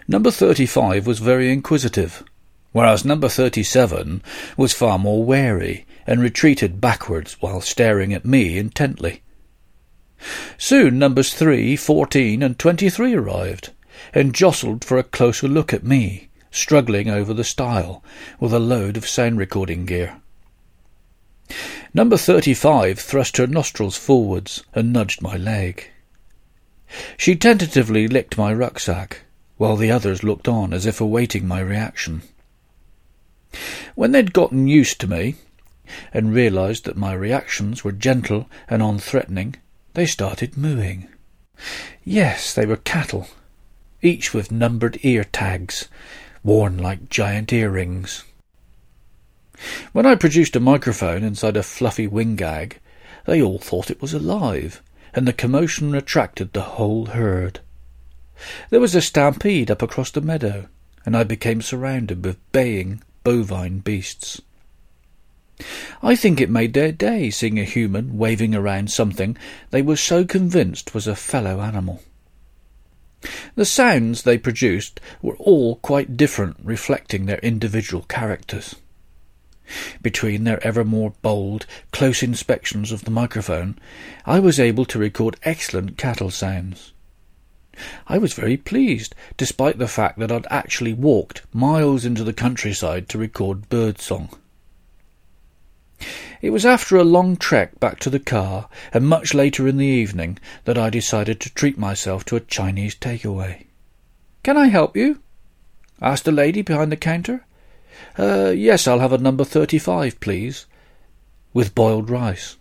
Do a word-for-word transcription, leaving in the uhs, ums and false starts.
Number thirty-five was very inquisitive, whereas number thirty-seven was far more wary and retreated backwards while staring at me intently. Soon numbers three, fourteen, and twenty-three arrived, and jostled for a closer look at me, struggling over the stile with a load of sound recording gear. Number thirty-five thrust her nostrils forwards and nudged my leg. She tentatively licked my rucksack, while the others looked on as if awaiting my reaction. When they'd gotten used to me, and realised that my reactions were gentle and unthreatening, they started mooing. Yes, they were cattle, each with numbered ear tags, worn like giant earrings. When I produced a microphone inside a fluffy wing gag, they all thought it was alive, and the commotion attracted the whole herd. There was a stampede up across the meadow, and I became surrounded with baying, bovine beasts. I think it made their day seeing a human waving around something they were so convinced was a fellow animal. The sounds they produced were all quite different, reflecting their individual characters. Between their ever more bold, close inspections of the microphone, I was able to record excellent cattle sounds. I was very pleased, despite the fact that I'd actually walked miles into the countryside to record bird song. It was after a long trek back to the car, and much later in the evening, that I decided to treat myself to a Chinese takeaway. "Can I help you?" asked a lady behind the counter. Uh, yes, I'll have a number thirty-five, please, with boiled rice."